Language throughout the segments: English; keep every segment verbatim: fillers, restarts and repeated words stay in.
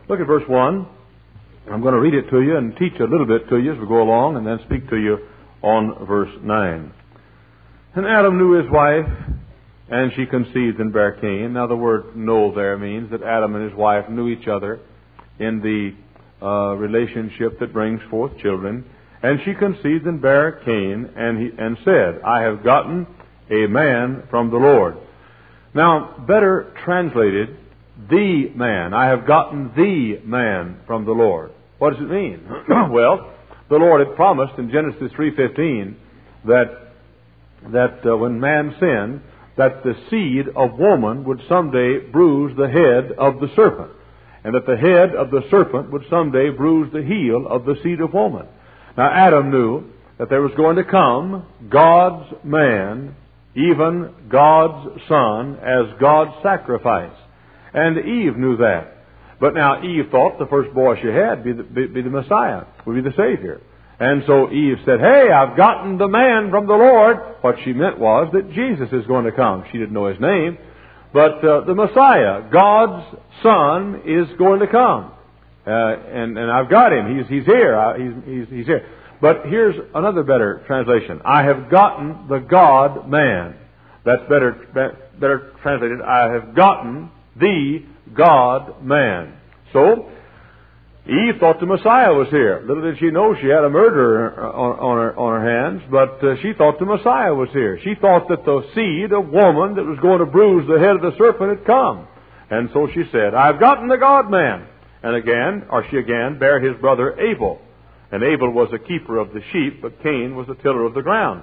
Look at verse one. I'm going to read it to you and teach a little bit to you as we go along, and then speak to you on verse nine. And Adam knew his wife, and she conceived and bare Cain. Now the word know there means that Adam and his wife knew each other in the uh, relationship that brings forth children. And she conceived and bare Cain, and, he, and said, I have gotten a man from the Lord. Now, better translated, the man. I have gotten the man from the Lord. What does it mean? Well, the Lord had promised in Genesis three fifteen that that uh, when man sinned, that the seed of woman would someday bruise the head of the serpent, and that the head of the serpent would someday bruise the heel of the seed of woman. Now, Adam knew that there was going to come God's man, even God's son, as God's sacrifice. And Eve knew that. But now Eve thought the first boy she had be the, be, be the Messiah, would be the Savior. And so Eve said, hey, I've gotten the man from the Lord. What she meant was that Jesus is going to come. She didn't know his name. But uh, the Messiah, God's Son, is going to come. Uh, and, and I've got him. He's, he's here. I, he's, he's, he's here. But here's another better translation. I have gotten the God-man. That's better, better translated. I have gotten the God-man. So, Eve thought the Messiah was here. Little did she know she had a murderer on, on, her, on her hands, but uh, she thought the Messiah was here. She thought that the seed of woman that was going to bruise the head of the serpent had come. And so she said, I've gotten the God-man. And again, or she again, bare his brother Abel. And Abel was a keeper of the sheep, but Cain was a tiller of the ground.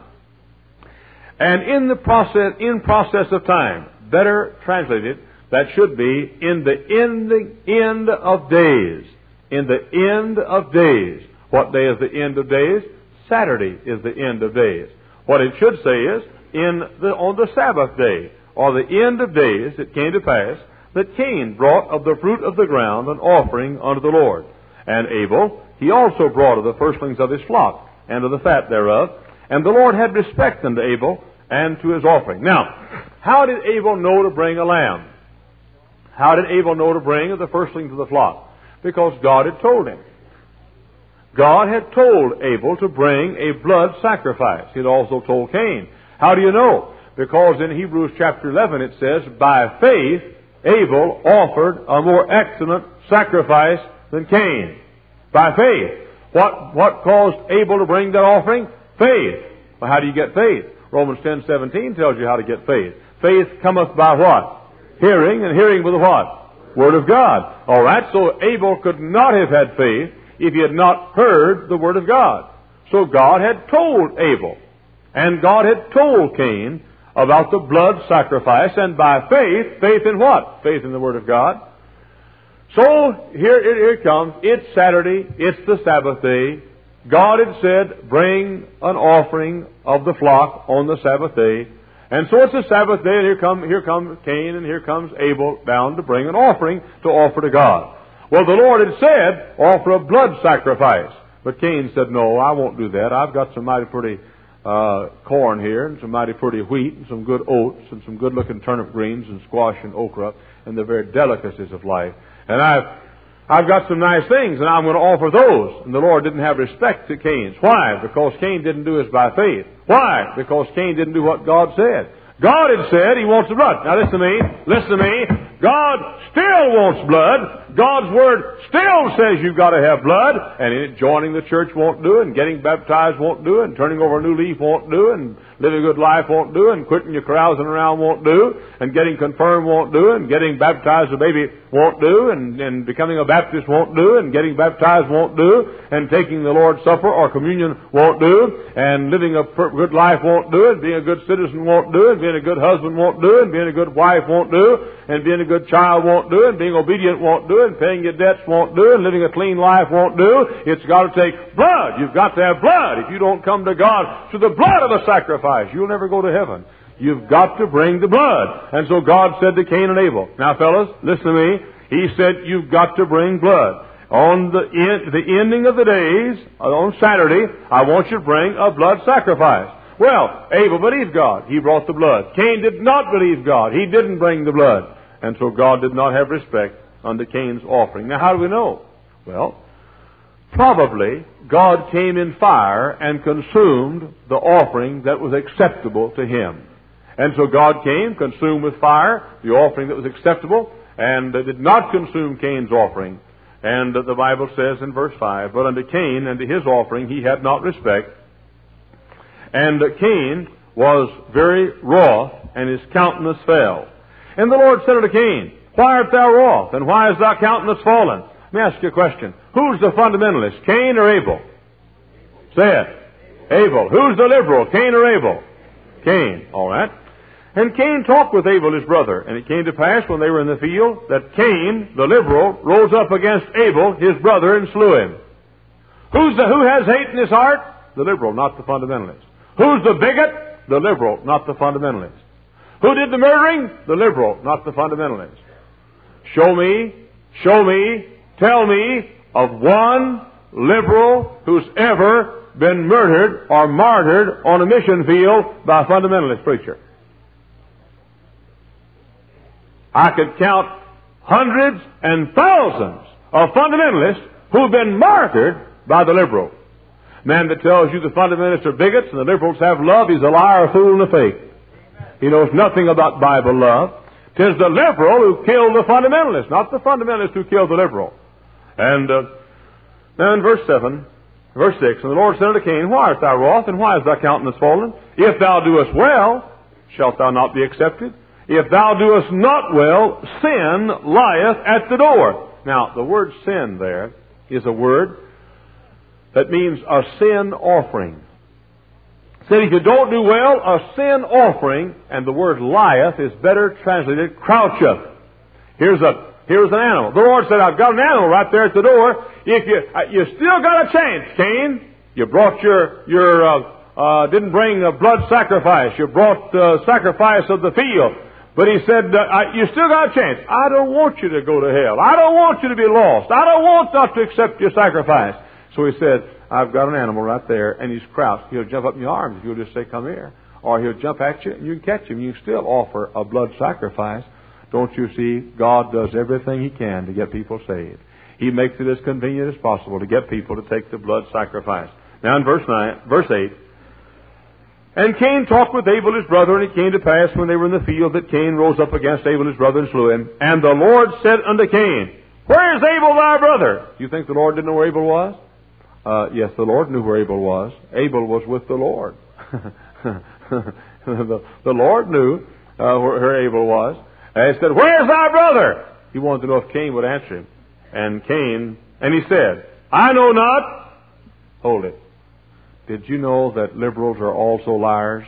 And in the process, in process of time, better translated, that should be in the ending, end of days. In the end of days. What day is the end of days? Saturday is the end of days. What it should say is, in the, on the Sabbath day, or the end of days, it came to pass that Cain brought of the fruit of the ground an offering unto the Lord. And Abel, he also brought of the firstlings of his flock, and of the fat thereof. And the Lord had respect unto Abel, and to his offering. Now, how did Abel know to bring a lamb? How did Abel know to bring the firstlings of the flock? Because God had told him. God had told Abel to bring a blood sacrifice. He had also told Cain. How do you know? Because in Hebrews chapter eleven it says, by faith Abel offered a more excellent sacrifice than Cain. By faith. What, what caused Abel to bring that offering? Faith. Well, how do you get faith? Romans ten seventeen tells you how to get faith. Faith cometh by what? Hearing, and hearing with the what? Word of God. All right, so Abel could not have had faith if he had not heard the Word of God. So God had told Abel, and God had told Cain about the blood sacrifice, and by faith, faith in what? Faith in the Word of God. So, here it, here it comes. It's Saturday. It's the Sabbath day. God had said, bring an offering of the flock on the Sabbath day. And so it's the Sabbath day, and here come, here comes Cain, and here comes Abel down to bring an offering to offer to God. Well, the Lord had said, offer a blood sacrifice. But Cain said, no, I won't do that. I've got some mighty pretty uh, corn here, and some mighty pretty wheat, and some good oats, and some good-looking turnip greens, and squash and okra, and the very delicacies of life. And I've, I've got some nice things, and I'm going to offer those. And the Lord didn't have respect to Cain's. Why? Because Cain didn't do it by faith. Why? Because Cain didn't do what God said. God had said He wants the blood. Now listen to me. Listen to me. God still wants blood. God's Word still says you've got to have blood. And in it, joining the church won't do it, and getting baptized won't do it, and turning over a new leaf won't do it, and living a good life won't do it, and quitting your carousing around won't do, and getting confirmed won't do, and getting baptized as a baby won't do, and, and becoming a Baptist won't do, and getting baptized won't do, and taking the Lord's Supper or communion won't do, and living a good life won't do it, being a good citizen won't do it, being a good husband won't do it, and being a good wife won't do, and being a good child won't do it, and being obedient won't do it, and paying your debts won't do it, and living a clean life won't do. It's got to take blood. You've got to have blood. If you don't come to God through the blood of a sacrifice, you'll never go to heaven. You've got to bring the blood. And so God said to Cain and Abel, now fellas, listen to me. He said, you've got to bring blood. On the, end, the ending of the days, on Saturday, I want you to bring a blood sacrifice. Well, Abel believed God. He brought the blood. Cain did not believe God. He didn't bring the blood. And so God did not have respect unto Cain's offering. Now, how do we know? Well, probably God came in fire and consumed the offering that was acceptable to Him. And so God came, consumed with fire the offering that was acceptable, and did not consume Cain's offering. And the Bible says in verse five, but unto Cain and to his offering he had not respect. And Cain was very wroth, and his countenance fell. And the Lord said unto Cain, why art thou wroth, and why is thy countenance fallen? Let me ask you a question. Who's the fundamentalist, Cain or Abel? Say it. Abel. Who's the liberal, Cain or Abel? Cain. All right. And Cain talked with Abel his brother, and it came to pass when they were in the field that Cain, the liberal, rose up against Abel his brother and slew him. Who's the, who has hate in his heart? The liberal, not the fundamentalist. Who's the bigot? The liberal, not the fundamentalist. Who did the murdering? The liberal, not the fundamentalist. Show me, show me, tell me of one liberal who's ever been murdered or martyred on a mission field by a fundamentalist preacher. I could count hundreds and thousands of fundamentalists who've been martyred by the liberal. Man that tells you the fundamentalists are bigots and the liberals have love, he's a liar, a fool, and a fake. He knows nothing about Bible love. 'Tis the liberal who killed the fundamentalist, not the fundamentalist who killed the liberal. And uh, now in verse seven, verse six, and the Lord said unto Cain, why art thou wroth, and why is thy countenance fallen? If thou doest well, shalt thou not be accepted? If thou doest not well, sin lieth at the door. Now, the word sin there is a word that means a sin offering. Said if you don't do well, a sin offering, and the word lieth is better translated croucheth. Here's a here's an animal. The Lord said, I've got an animal right there at the door. If you uh, you still got a chance, Cain. You brought your your uh, uh, didn't bring a blood sacrifice. You brought the uh, sacrifice of the field. But he said, uh, I, you still got a chance. I don't want you to go to hell. I don't want you to be lost. I don't want not to accept your sacrifice. So he said, I've got an animal right there, and he's crouched. He'll jump up in your arms if you'll just say, come here. Or he'll jump at you, and you can catch him. You can still offer a blood sacrifice. Don't you see? God does everything He can to get people saved. He makes it as convenient as possible to get people to take the blood sacrifice. Now in verse nine, verse eight, and Cain talked with Abel his brother, and it came to pass when they were in the field that Cain rose up against Abel his brother and slew him. And the Lord said unto Cain, where is Abel thy brother? You think the Lord didn't know where Abel was? Uh, yes, the Lord knew where Abel was. Abel was with the Lord. the, the Lord knew uh, where, where Abel was. And he said, where is thy brother? He wanted to know if Cain would answer him. And Cain, and he said, I know not. Hold it. Did you know that liberals are also liars?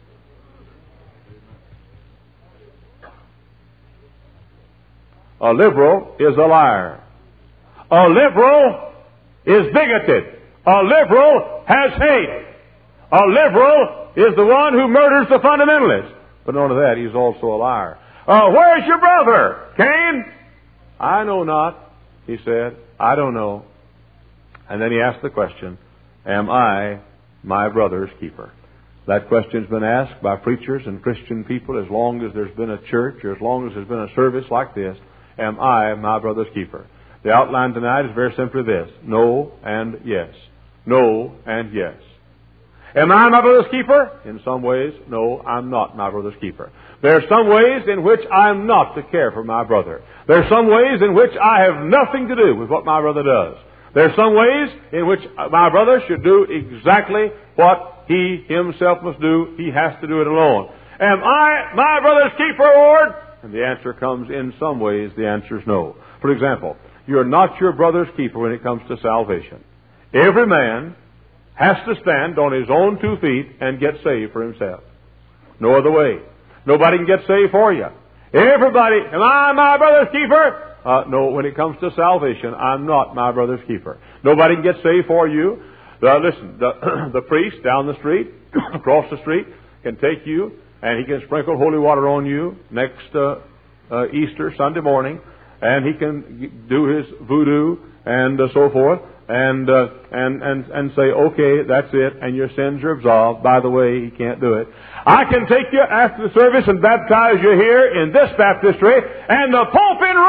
A liberal is a liar. A liberal is bigoted. A liberal has hate. A liberal is the one who murders the fundamentalist. But not only that, he's also a liar. Uh, where's your brother, Cain? I know not, he said. I don't know. And then he asked the question, am I my brother's keeper? That question's been asked by preachers and Christian people as long as there's been a church or as long as there's been a service like this. Am I my brother's keeper? The outline tonight is very simply this. No and yes. No and yes. Am I my brother's keeper? In some ways, no, I'm not my brother's keeper. There are some ways in which I'm not to care for my brother. There are some ways in which I have nothing to do with what my brother does. There are some ways in which my brother should do exactly what he himself must do. He has to do it alone. Am I my brother's keeper, Lord? And the answer comes in some ways. The answer is no. For example, you're not your brother's keeper when it comes to salvation. Every man has to stand on his own two feet and get saved for himself. No other way. Nobody can get saved for you. Everybody, am I my brother's keeper? Uh, no, when it comes to salvation, I'm not my brother's keeper. Nobody can get saved for you. Uh, listen, the, the priest down the street, across the street, can take you and he can sprinkle holy water on you next uh, uh, Easter Sunday morning, and he can do his voodoo and uh, so forth, and uh, and and and say, okay, that's it, and your sins are absolved. By the way, he can't do it. I can take you after the service and baptize you here in this baptistry, and the Pope in Rome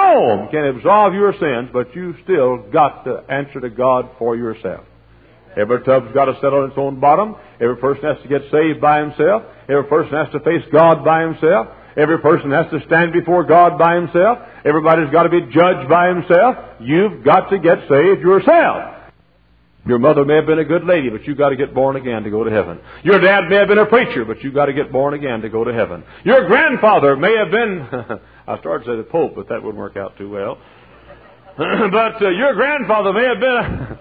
home can absolve your sins, but you still got to answer to God for yourself. Every tub's got to set on its own bottom. Every person has to get saved by himself. Every person has to face God by himself. Every person has to stand before God by himself. Everybody's got to be judged by himself. You've got to get saved yourself. Your mother may have been a good lady, but you've got to get born again to go to heaven. Your dad may have been a preacher, but you've got to get born again to go to heaven. Your grandfather may have been, I started to say the Pope, but that wouldn't work out too well. but uh, your grandfather may have been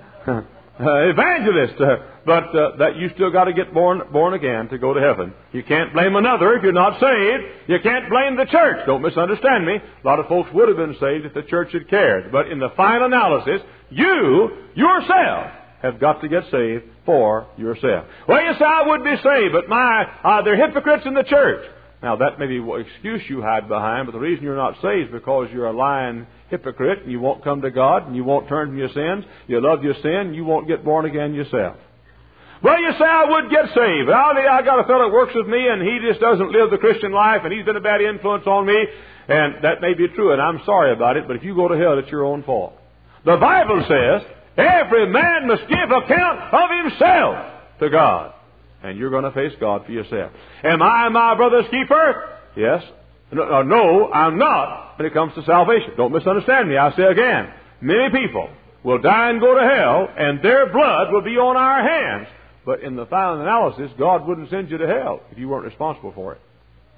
a uh, evangelist, uh, but uh, that you still got to get born born again to go to heaven. You can't blame another if you're not saved. You can't blame the church. Don't misunderstand me. A lot of folks would have been saved if the church had cared. But in the final analysis, you, yourself, have got to get saved for yourself. Well, you say, I would be saved, but my, uh, they're hypocrites in the church. Now, that may be what excuse you hide behind, but the reason you're not saved is because you're a lying hypocrite and you won't come to God and you won't turn from your sins. You love your sin and you won't get born again yourself. Well, you say, I would get saved. I got a fellow that works with me and he just doesn't live the Christian life and he's been a bad influence on me. And that may be true and I'm sorry about it, but if you go to hell, it's your own fault. The Bible says, every man must give account of himself to God. And you're going to face God for yourself. Am I my brother's keeper? Yes. No, no, I'm not when it comes to salvation. Don't misunderstand me. I say again, many people will die and go to hell, and their blood will be on our hands. But in the final analysis, God wouldn't send you to hell if you weren't responsible for it.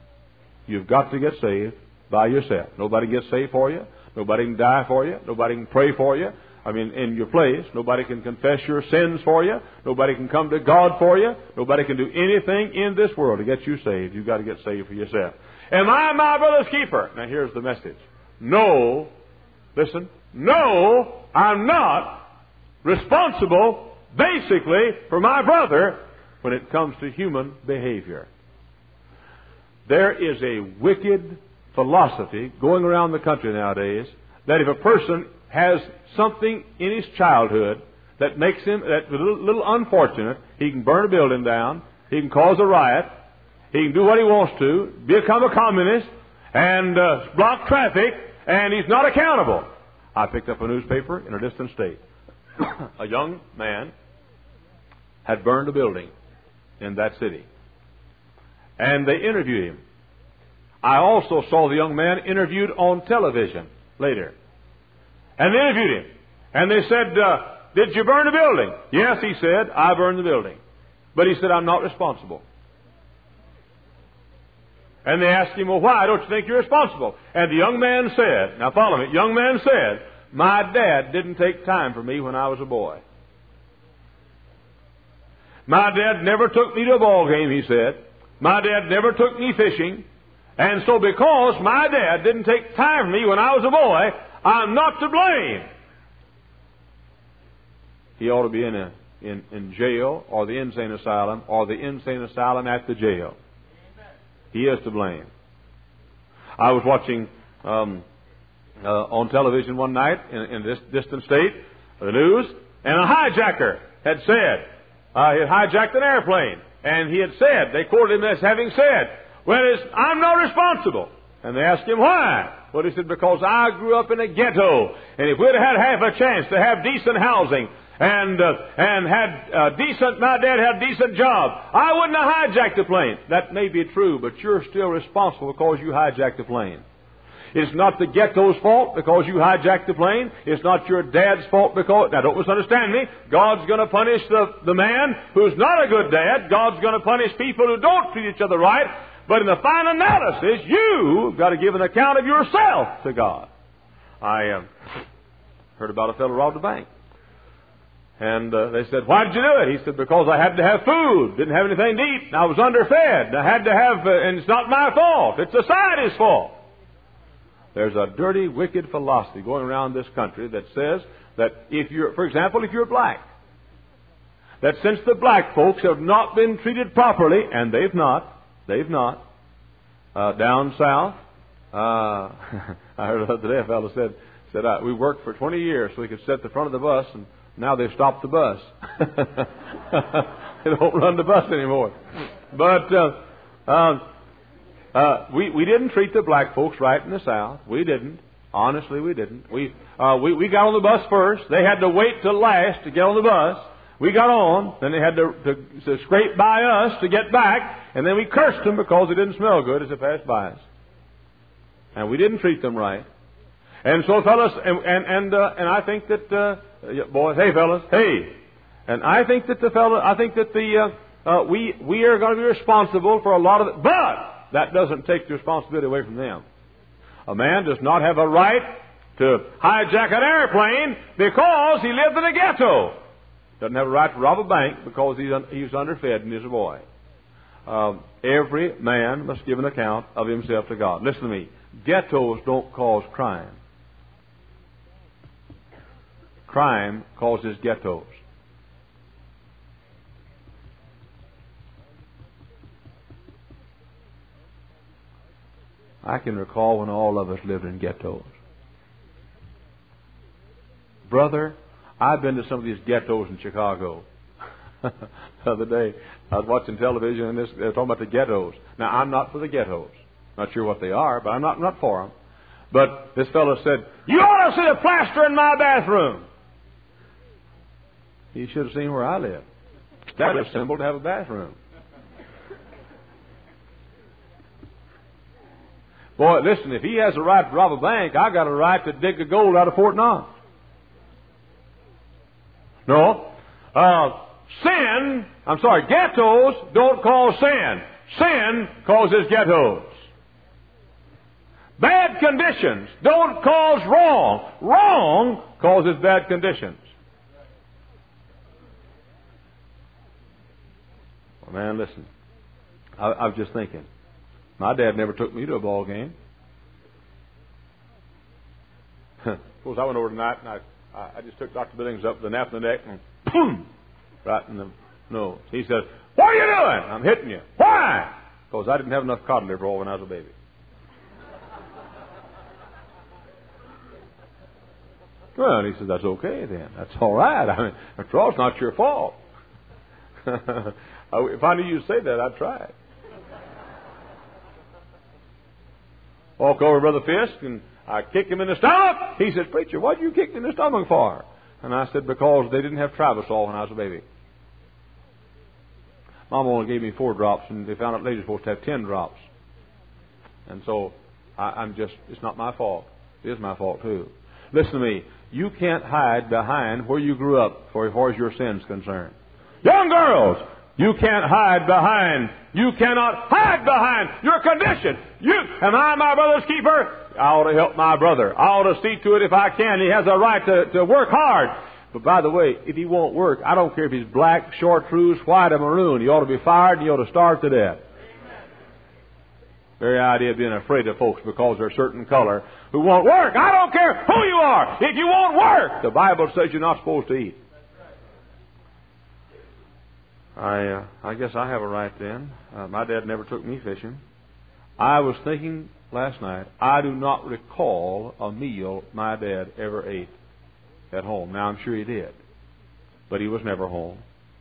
You've got to get saved by yourself. Nobody gets saved for you. Nobody can die for you. Nobody can pray for you. I mean, in your place. Nobody can confess your sins for you. Nobody can come to God for you. Nobody can do anything in this world to get you saved. You've got to get saved for yourself. Am I my brother's keeper? Now, here's the message. No, listen, no, I'm not responsible, basically, for my brother when it comes to human behavior. There is a wicked philosophy going around the country nowadays that if a person has something in his childhood that makes him that's a little, little unfortunate, he can burn a building down, he can cause a riot, he can do what he wants to, become a communist, and uh, block traffic, and he's not accountable. I picked up a newspaper in a distant state. A young man had burned a building in that city. And they interviewed him. I also saw the young man interviewed on television later. And they interviewed him. And they said, uh, did you burn the building? Yes, he said, I burned the building. But he said, I'm not responsible. And they asked him, well, why don't you think you're responsible? And the young man said, now follow me, young man said, my dad didn't take time for me when I was a boy. My dad never took me to a ball game, he said. My dad never took me fishing. And so because my dad didn't take time for me when I was a boy, I'm not to blame. He ought to be in a in, in jail or the insane asylum or the insane asylum at the jail. He is to blame. I was watching um, uh, on television one night in, in this distant state, the news, and a hijacker had said, uh, he had hijacked an airplane, and he had said, they quoted him as having said, well, it's, I'm not responsible. And they asked him why. Well, he said, because I grew up in a ghetto, and if we'd had half a chance to have decent housing, and uh, and had uh, decent, my dad had a decent job, I wouldn't have hijacked the plane. That may be true, but you're still responsible because you hijacked the plane. It's not the ghetto's fault because you hijacked the plane. It's not your dad's fault because... Now, don't misunderstand me. God's going to punish the, the man who's not a good dad. God's going to punish people who don't treat each other right. But in the final analysis, you've got to give an account of yourself to God. I uh, heard about a fellow robbed a bank. And uh, they said, why did you do it? He said, because I had to have food. Didn't have anything to eat. And I was underfed. I had to have... Uh, and it's not my fault. It's society's fault. There's a dirty, wicked philosophy going around this country that says that if you're... For example, if you're black, that since the black folks have not been treated properly, and they've not, they've not, uh, down south, uh, I heard the other day a fellow said, said uh, we worked for twenty years so we could sit at the front of the bus, and now they've stopped the bus. They don't run the bus anymore. But uh, uh, uh, we, we didn't treat the black folks right in the South. We didn't. Honestly, we didn't. We, uh, we, we got on the bus first. They had to wait till last to get on the bus. We got on, then they had to, to, to scrape by us to get back, and then we cursed them because they didn't smell good as they passed by us. And we didn't treat them right. And so, fellas, and and and, uh, and I think that uh, boys, hey, fellas, hey, and I think that the fellas, I think that the uh, uh, we we are going to be responsible for a lot of it, but that doesn't take the responsibility away from them. A man does not have a right to hijack an airplane because he lived in a ghetto. Doesn't have a right to rob a bank because he's un- he's underfed and he's a boy. Uh, every man must give an account of himself to God. Listen to me. Ghettos don't cause crime. Crime causes ghettos. I can recall when all of us lived in ghettos. Brother, I've been to some of these ghettos in Chicago. The other day, I was watching television and this, they were talking about the ghettos. Now, I'm not for the ghettos. Not sure what they are, but I'm not, not for them. But this fellow said, "You ought to see a plaster in my bathroom." He should have seen where I live. That was simple to have a bathroom. Boy, listen, if he has a right to rob a bank, I got a right to dig the gold out of Fort Knox. No. Uh, sin, I'm sorry, ghettos don't cause sin. Sin causes ghettos. Bad conditions don't cause wrong. Wrong causes bad conditions. Well, man, listen. I, I was just thinking. My dad never took me to a ball game. Of course, I went over tonight and I, I just took Doctor Billings up the nape of the neck and boom, right in the nose. He said, "What are you doing?" "I'm hitting you." "Why?" "Because I didn't have enough cod liver oil when I was a baby." Well, he said, "That's okay then. That's all right. I mean, after all, it's not your fault." If I knew you'd say that, I'd try it. Walk over to Brother Fisk and I kicked him in the stomach. He said, "Preacher, what did you kick me in the stomach for?" And I said, "Because they didn't have Trabasol when I was a baby. Mom only gave me four drops, and they found out later supposed to have ten drops. And so I, I'm just, it's not my fault. It is my fault too." Listen to me. You can't hide behind where you grew up for as far as your sin's concerned. Young girls, you can't hide behind. You cannot hide behind your condition. You, am I my brother's keeper? I ought to help my brother. I ought to see to it if I can. He has a right to, to work hard. But by the way, if he won't work, I don't care if he's black, chartreuse, white, or maroon. He ought to be fired and he ought to starve to death. Very idea of being afraid of folks because they're a certain color who won't work. I don't care who you are. If you won't work, the Bible says you're not supposed to eat. I uh, I guess I have a right then. Uh, my dad never took me fishing. I was thinking last night, I do not recall a meal my dad ever ate at home. Now, I'm sure he did, but he was never home.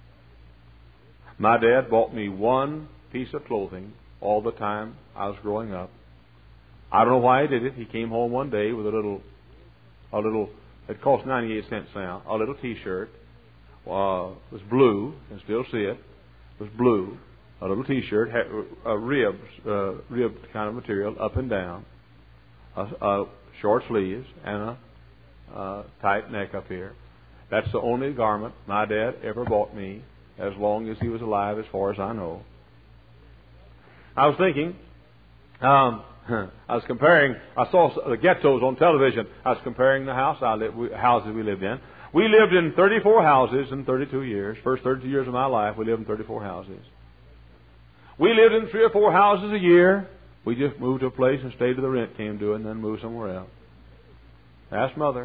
My dad bought me one piece of clothing all the time I was growing up. I don't know why he did it. He came home one day with a little, a little, it cost ninety-eight cents now, a little T-shirt. Uh, it was blue, you can still see it. It was blue, a little T-shirt, had a ribs, uh, ribbed kind of material, up and down, a, a short sleeves, and a uh, tight neck up here. That's the only garment my dad ever bought me as long as he was alive, as far as I know. I was thinking, um, I was comparing, I saw the ghettos on television. I was comparing the house I lived, houses we lived in. We lived in thirty-four houses in thirty-two years. First thirty-two years of my life, we lived in thirty-four houses. We lived in three or four houses a year. We just moved to a place and stayed till the rent came due and then moved somewhere else. Ask Mother.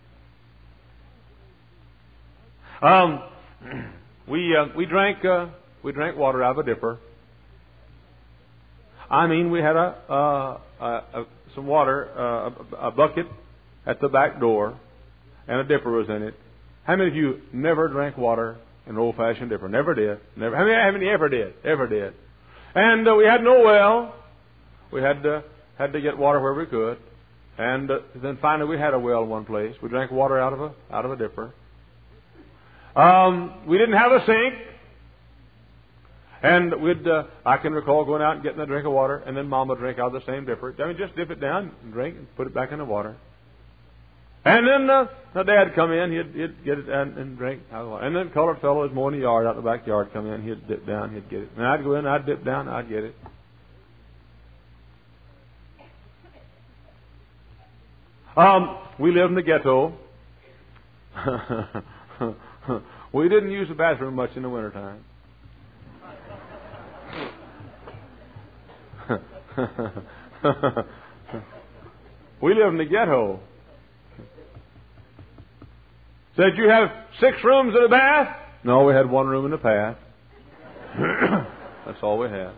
Um, we uh, we drank uh, we drank water out of a dipper. I mean, we had a, uh, a, a some water, uh, a, a bucket at the back door, and a dipper was in it. How many of you never drank water in an old-fashioned dipper? Never did. Never. How many, how many ever did? Ever did. And uh, we had no well. We had to had to get water where we could. And uh, then finally we had a well in one place. We drank water out of a out of a dipper. Um, we didn't have a sink. And we'd, uh, I can recall going out and getting a drink of water, and then Mama would drink out of the same dipper. I mean, just dip it down and drink and put it back in the water. And then uh, the Dad would come in, he'd, he'd get it and, and drink out of the water. And then colored fellow was mowing the yard out in the backyard, come in, he'd dip down, he'd get it. And I'd go in, I'd dip down, I'd get it. Um, we lived in the ghetto. We didn't use the bathroom much in the wintertime. We lived in the ghetto. Said you have six rooms and a bath? No, we had one room and a bath. That's all we had.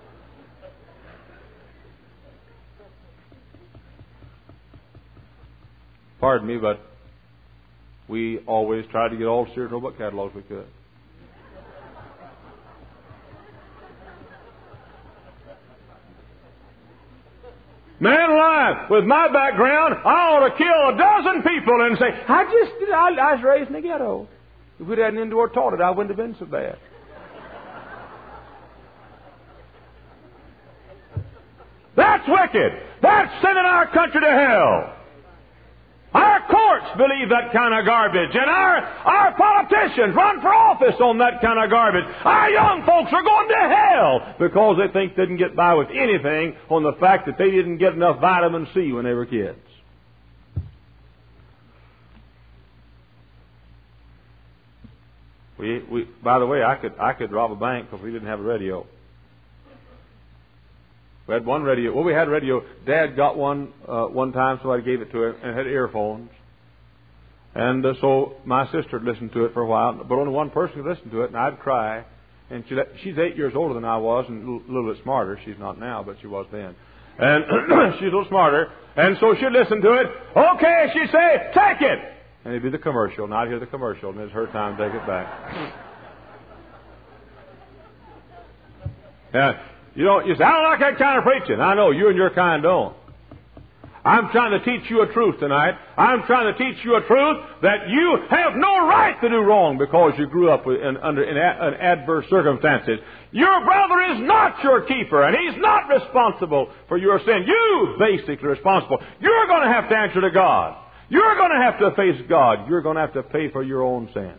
Pardon me, but we always tried to get all the Sears Roebuck catalogs we could. Man alive, with my background, I ought to kill a dozen people and say, I just, I, I was raised in the ghetto. If we'd had an indoor toilet, I wouldn't have been so bad. That's wicked. That's sending our country to hell. Our courts believe that kind of garbage, and our, our politicians run for office on that kind of garbage. Our young folks are going to hell because they think they can get by with anything on the fact that they didn't get enough vitamin C when they were kids. We, we, by the way, I could, I could rob a bank because we didn't have a radio. We had one radio. Well, we had a radio. Dad got one uh, one time, so I gave it to him, and it had earphones. And uh, so my sister listened to it for a while, but only one person could listen to it, and I'd cry. And she, she's eight years older than I was, and a little, little bit smarter. She's not now, but she was then. And she's a little smarter. And so she'd listen to it. Okay, she'd say, take it! And it'd be the commercial, and I'd hear the commercial, and it's her time to take it back. Yeah. You know, you say, I don't like that kind of preaching. I know, you and your kind don't. I'm trying to teach you a truth tonight. I'm trying to teach you a truth that you have no right to do wrong because you grew up in, under in, a, in adverse circumstances. Your brother is not your keeper, and he's not responsible for your sin. You basically responsible. You're going to have to answer to God. You're going to have to face God. You're going to have to pay for your own sins.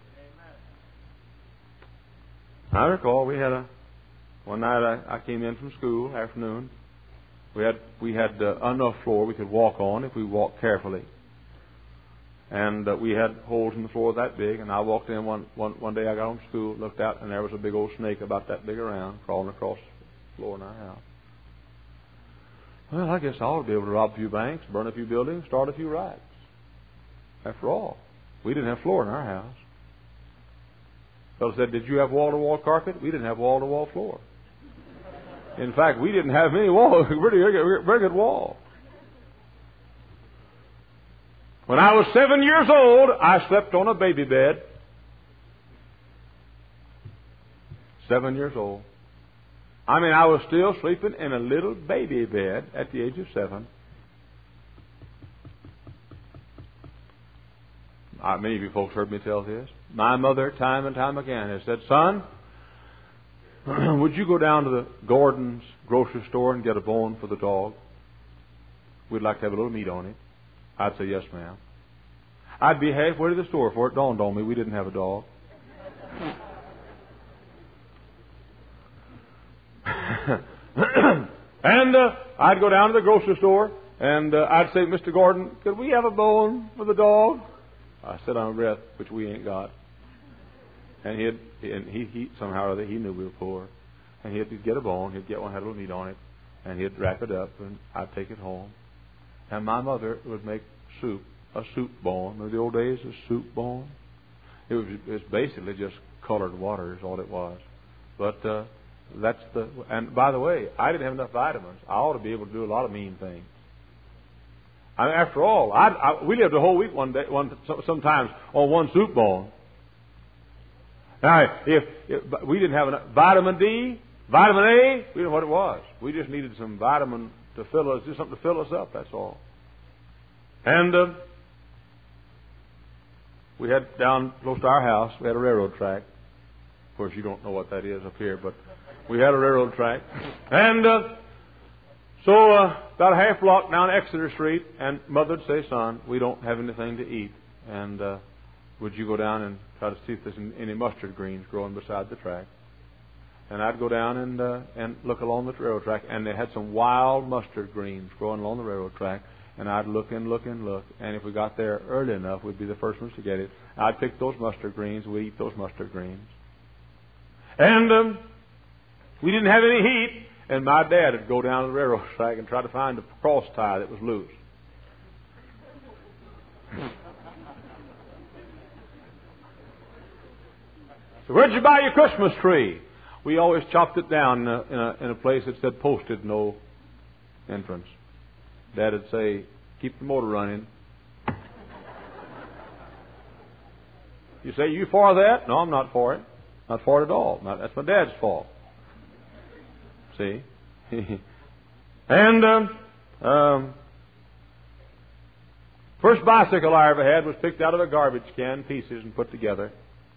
I recall we had a One night I, I came in from school, afternoon. We had we had uh, enough floor we could walk on if we walked carefully. And uh, we had holes in the floor that big. And I walked in one, one one day. I got home from school, looked out, and there was a big old snake about that big around crawling across the floor in our house. Well, I guess I ought to be able to rob a few banks, burn a few buildings, start a few riots. After all, we didn't have floor in our house. Fellow said, "Did you have wall-to-wall carpet?" We didn't have wall-to-wall floor. In fact, we didn't have many walls. Very, very good wall. When I was seven years old, I slept on a baby bed. Seven years old. I mean, I was still sleeping in a little baby bed at the age of seven. Uh, many of you folks heard me tell this. My mother, time and time again, has said, "Son, would you go down to the Gordon's grocery store and get a bone for the dog? We'd like to have a little meat on it." I'd say, "Yes, ma'am." I'd be halfway to the store before it dawned on me we didn't have a dog. And uh, I'd go down to the grocery store and uh, I'd say, "Mister Gordon, could we have a bone for the dog?" I said on my breath, "Which we ain't got." And he'd, and he, he somehow or other, he knew we were poor. And he'd get a bone, he'd get one, had a little meat on it, and he'd wrap it up, and I'd take it home. And my mother would make soup, a soup bone. Remember the old days, a soup bone? It was, it was basically just colored water is all it was. But uh, that's the, and by the way, I didn't have enough vitamins. I ought to be able to do a lot of mean things. I mean, after all, I, I, we lived a whole week one day, one sometimes on one soup bone. Now, if, if we didn't have enough vitamin D, vitamin A, we didn't know what it was. We just needed some vitamin to fill us, just something to fill us up. That's all. And uh, we had down close to our house, we had a railroad track. Of course, you don't know what that is up here, but we had a railroad track. And uh, so uh, about a half block down Exeter Street, and Mother would say, son, we don't have anything to eat. And uh, would you go down and try to see if there's any mustard greens growing beside the track? And I'd go down and uh, and look along the railroad track, and they had some wild mustard greens growing along the railroad track. And I'd look and look and look, and if we got there early enough, we'd be the first ones to get it. I'd pick those mustard greens, we'd eat those mustard greens. And um, we didn't have any heat, and my dad would go down to the railroad track and try to find a cross tie that was loose. So where'd you buy your Christmas tree? We always chopped it down in a, in a, in a place that said posted, no entrance. Dad would say, keep the motor running. You say, you for that? No, I'm not for it. Not for it at all. Not, that's my dad's fault. See? And um, um, first bicycle I ever had was picked out of a garbage can, pieces, and put together.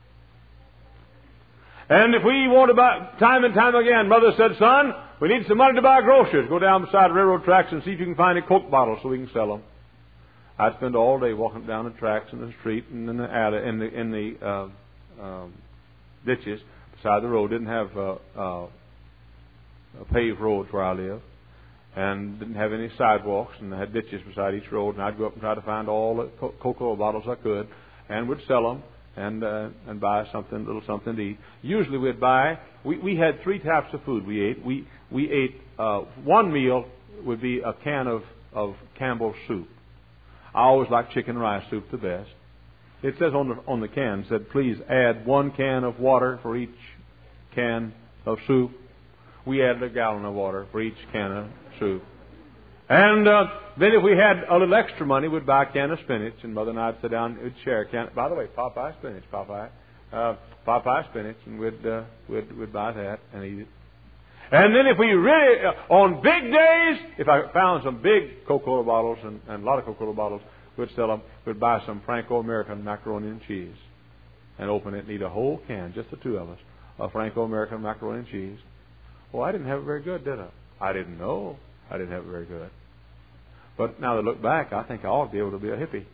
And if we want to buy, time and time again, Mother said, son, we need some money to buy groceries. Go down beside the railroad tracks and see if you can find a Coke bottle so we can sell them. I'd spend all day walking down the tracks in the street and in the alley, in the in the uh, um, ditches beside the road. Didn't have uh, uh, paved roads where I live, and didn't have any sidewalks, and I had ditches beside each road. And I'd go up and try to find all the co- cocoa bottles I could, and would sell them. And uh, and buy something, little something to eat. Usually we'd buy. We we had three types of food we ate. We we ate uh, one meal would be a can of of Campbell's soup. I always liked chicken rice soup the best. It says on the on the can said please add one can of water for each can of soup. We added a gallon of water for each can of soup. And uh, then if we had a little extra money, we'd buy a can of spinach, and Mother and I'd sit down and we'd share a can. By the way, Popeye spinach, Popeye, uh, Popeye spinach, and we'd, uh, we'd we'd buy that and eat it. And then if we really, uh, on big days, if I found some big Coca-Cola bottles and, and a lot of Coca-Cola bottles, we'd sell them. We'd buy some Franco-American macaroni and cheese, and open it and eat a whole can, just the two of us, of Franco-American macaroni and cheese. Well, I didn't have it very good, did I? I didn't know. I didn't have it very good. But now that I look back, I think I ought to be able to be a hippie.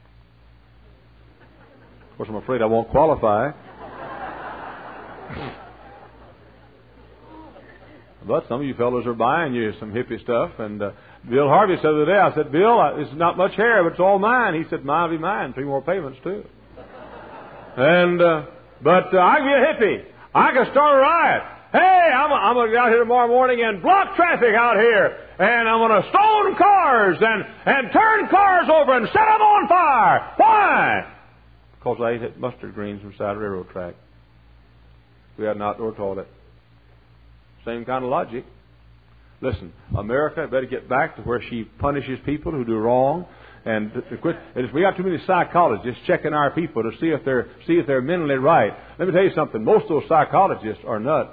Of course, I'm afraid I won't qualify. But some of you fellows are buying you some hippie stuff. And uh, Bill Harvey said the other day, I said, Bill, uh, it's not much hair, but it's all mine. He said, mine will be mine. Three more payments, too. and uh, But uh, I can be a hippie. I can start a riot. Hey, I'm, I'm going to get out here tomorrow morning and block traffic out here. And I'm going to stone cars and, and turn cars over and set them on fire. Why? Because I ate mustard greens beside a railroad track. We had an outdoor toilet. Same kind of logic. Listen, America better get back to where she punishes people who do wrong. And to, to quit, and we got too many psychologists checking our people to see if they're see if they're mentally right. Let me tell you something. Most of those psychologists are nuts.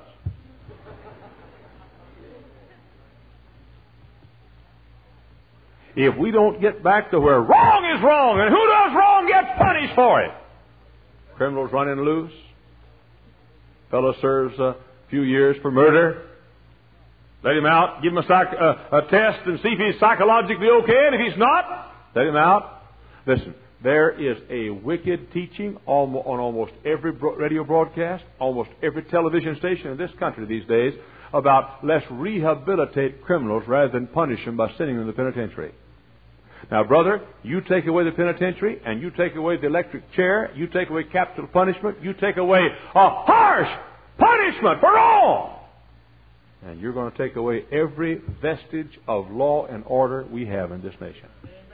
If we don't get back to where wrong is wrong, and who does wrong gets punished for it. Criminals running loose. Fellow serves a few years for murder. Let him out, give him a, psych, uh, a test and see if he's psychologically okay, and if he's not, let him out. Listen, there is a wicked teaching on almost every radio broadcast, almost every television station in this country these days about let's rehabilitate criminals rather than punish them by sending them to the penitentiary. Now, brother, you take away the penitentiary, and you take away the electric chair, you take away capital punishment, you take away a harsh punishment for wrong, and you're going to take away every vestige of law and order we have in this nation.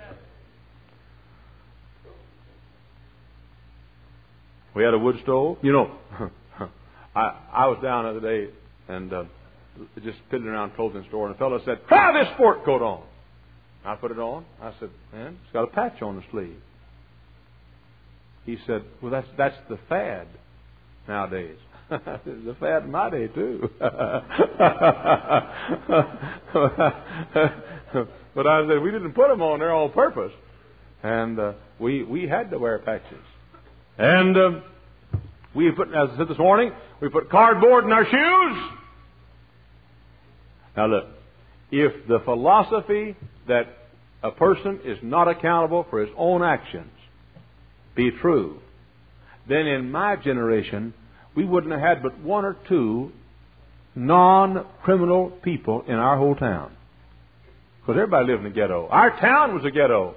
We had a wood stove. You know, I, I was down the other day and uh, just piddling around a clothing store, and a fellow said, try this sport coat on. I put it on. I said, man, it's got a patch on the sleeve. He said, well, that's that's the fad nowadays. The fad in my day, too. But I said, we didn't put them on there on purpose. And uh, we we had to wear patches. And uh, we put, as I said this morning, we put cardboard in our shoes. Now look, if the philosophy that a person is not accountable for his own actions be true, then in my generation we wouldn't have had but one or two non-criminal people in our whole town. Because everybody lived in the ghetto. Our town was a ghetto.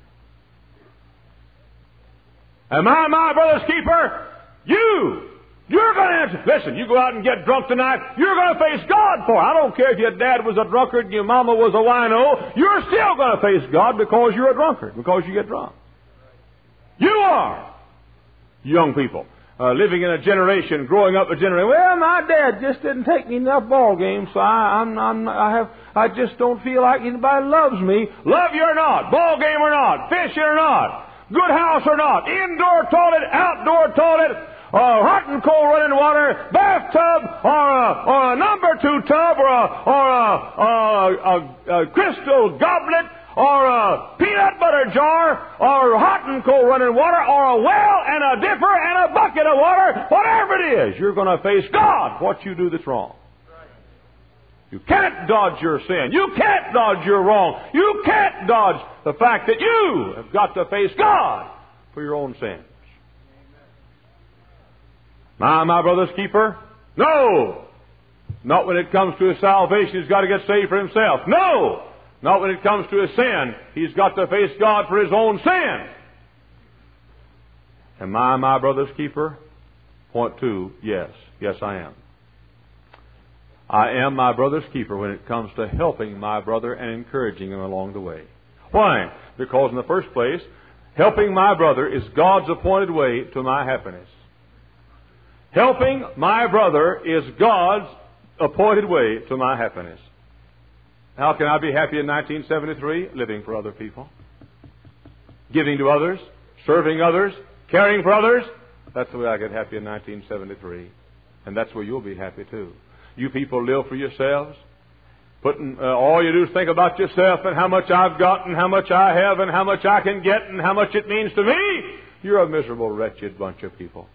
Am I my brother's keeper? You! You're going to answer. Listen, you go out and get drunk tonight, you're going to face God for it. I don't care if your dad was a drunkard and your mama was a wino. You're still going to face God because you're a drunkard, because you get drunk. You are. Young people, uh, living in a generation, growing up a generation. Well, my dad just didn't take me enough ball games, so I, I'm, I'm, I have, I just don't feel like anybody loves me. Love you or not, ball game or not, fishing or not, good house or not, indoor toilet, outdoor toilet, uh, hot and cold running water, bathtub, or a, or a number two tub, or a, or a, a, a, a crystal goblet, or a peanut butter jar, or hot and cold running water, or a well and a dipper and a bucket of water, whatever it is, you're going to face God what you do that's wrong. You can't dodge your sin. You can't dodge your wrong. You can't dodge the fact that you have got to face God for your own sins. Am I my brother's keeper? No! Not when it comes to his salvation, he's got to get saved for himself. No! Not when it comes to his sin, he's got to face God for his own sin. Am I my brother's keeper? Point two, yes. Yes, I am. I am my brother's keeper when it comes to helping my brother and encouraging him along the way. Why? Because in the first place, helping my brother is God's appointed way to my happiness. Helping my brother is God's appointed way to my happiness. How can I be happy in nineteen seventy-three? Living for other people. Giving to others, serving others, caring for others. That's the way I get happy in nineteen seventy-three. And that's where you'll be happy too. You people live for yourselves. Putting uh, all you do is think about yourself and how much I've got and how much I have and how much I can get and how much it means to me. You're a miserable, wretched bunch of people.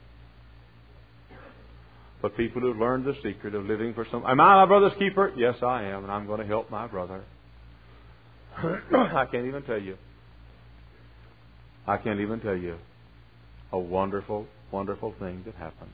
But people who've learned the secret of living for some... Am I my brother's keeper? Yes, I am, and I'm going to help my brother. I can't even tell you. I can't even tell you a wonderful, wonderful thing that happened.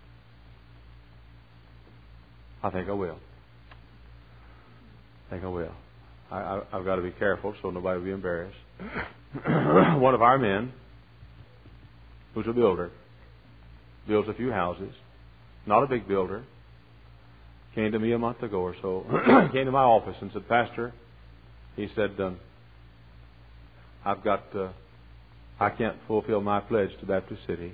I think I will. I think I will. I, I, I've got to be careful so nobody will be embarrassed. One of our men, who's a builder, builds a few houses. Not a big builder. Came to me a month ago or so. Came to my office and said, Pastor, he said, um, I've got, uh, I can't fulfill my pledge to Baptist City.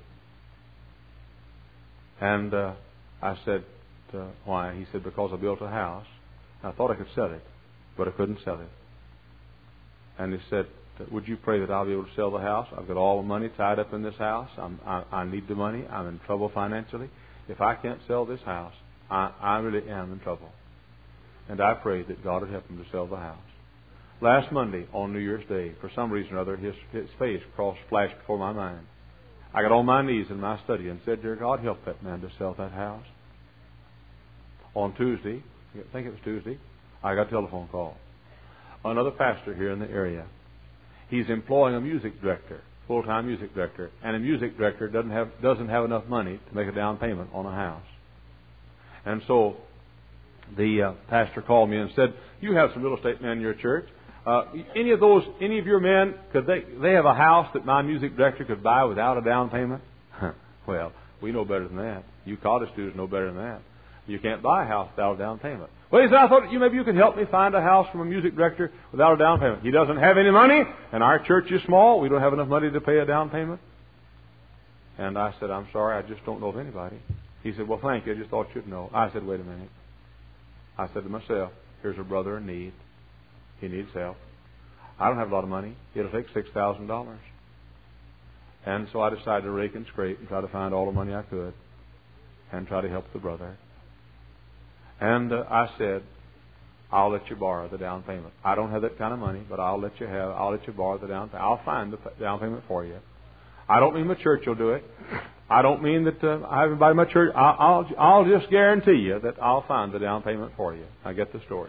And uh, I said, uh, why? He said, because I built a house. I thought I could sell it, but I couldn't sell it. And he said, would you pray that I'll be able to sell the house? I've got all the money tied up in this house. I'm, I, I need the money. I'm in trouble financially. If I can't sell this house, I, I really am in trouble. And I prayed that God would help him to sell the house. Last Monday, on New Year's Day, for some reason or other, his, his face crossed, flashed before my mind. I got on my knees in my study and said, Dear God, help that man to sell that house. On Tuesday, I think it was Tuesday, I got a telephone call. Another pastor here in the area. He's employing a music director. Full-time music director, and a music director doesn't have doesn't have enough money to make a down payment on a house. And so the uh, pastor called me and said, "You have some real estate men in your church. Uh, any of those, any of your men, could they they have a house that my music director could buy without a down payment?" Well, we know better than that. You college students know better than that. You can't buy a house without a down payment. Well, he said, I thought you maybe you could help me find a house from a music director without a down payment. He doesn't have any money, and our church is small. We don't have enough money to pay a down payment. And I said, I'm sorry, I just don't know of anybody. He said, well, thank you. I just thought you'd know. I said, wait a minute. I said to myself, here's a brother in need. He needs help. I don't have a lot of money. It'll take six thousand dollars. And so I decided to rake and scrape and try to find all the money I could and try to help the brother. And uh, I said, I'll let you borrow the down payment. I don't have that kind of money, but I'll let you have. I'll let you borrow the down payment. I'll find the down payment for you. I don't mean my church will do it. I don't mean that uh, I haven't invited my church. I'll, I'll I'll just guarantee you that I'll find the down payment for you. I get the story.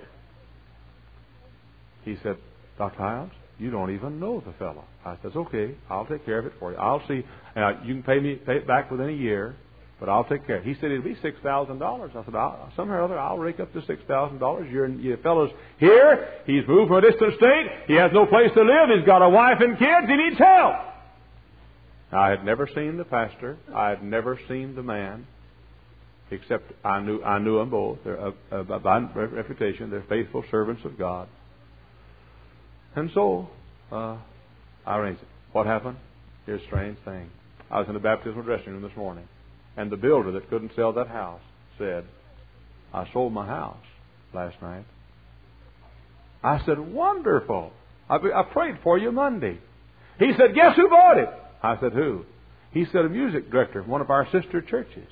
He said, Doctor Hiles, you don't even know the fellow. I says, okay, I'll take care of it for you. I'll see. Uh, you can pay me pay it back within a year, but I'll take care of it. He said it'll be six thousand dollars. I said, I'll, somehow or other, I'll rake up the six thousand dollars. Your your fellow's here. He's moved from a distant state. He has no place to live. He's got a wife and kids. He needs help. I had never seen the pastor. I had never seen the man, except I knew I knew them both. They're uh, uh, by reputation. They're faithful servants of God. And so uh, I arranged it. What happened? Here's a strange thing. I was in the baptismal dressing room this morning, and the builder that couldn't sell that house said, I sold my house last night. I said, wonderful. I, I prayed for you Monday. He said, guess who bought it? I said, who? He said, a music director of one of our sister churches.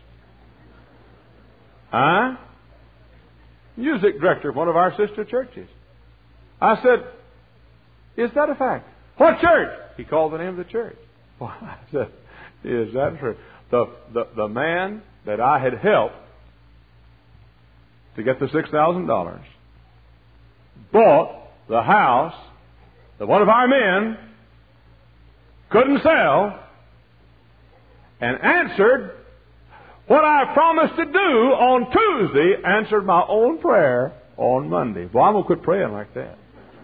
Huh? Music director of one of our sister churches. I said, is that a fact? What church? He called the name of the church. Well, I said, is that true? The, the, the man that I had helped to get the six thousand dollars bought the house that one of our men couldn't sell, and answered what I promised to do on Tuesday, answered my own prayer on Monday. Well, I'm going to quit praying like that.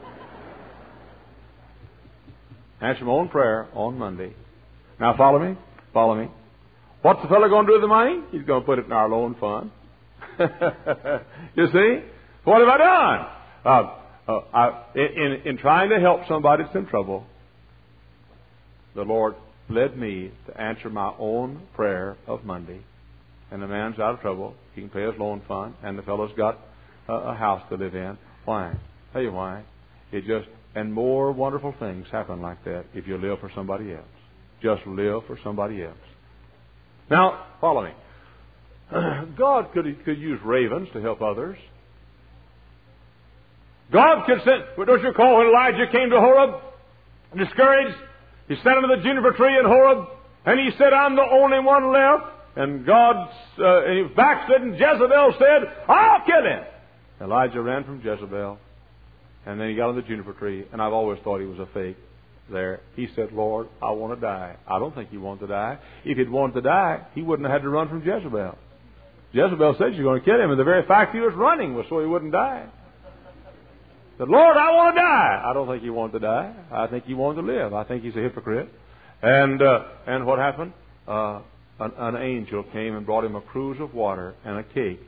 Answered my own prayer on Monday. Now follow me? Follow me. What's the fellow going to do with the money? He's going to put it in our loan fund. You see? What have I done? Uh, uh, I, in, in trying to help somebody that's in trouble, the Lord led me to answer my own prayer of Monday. And the man's out of trouble. He can pay his loan fund. And the fellow's got a, a house to live in. Why? Tell you why. It just, and more wonderful things happen like that if you live for somebody else. Just live for somebody else. Now, follow me. God could, could use ravens to help others. God could send, don't you recall when Elijah came to Horeb, discouraged? He sat under the juniper tree in Horeb, and he said, I'm the only one left. And God, uh, and he was backslidden. Jezebel said, I'll kill him. Elijah ran from Jezebel, and then he got on the juniper tree, and I've always thought he was a fake there. He said, Lord, I want to die. I don't think he wanted to die. If he'd wanted to die, he wouldn't have had to run from Jezebel. Jezebel said you're going to kill him, and the very fact he was running was so he wouldn't die. He said, Lord, I want to die. I don't think he wanted to die. I think he wanted to live. I think he's a hypocrite. And uh, and what happened? Uh, an, an angel came and brought him a cruse of water and a cake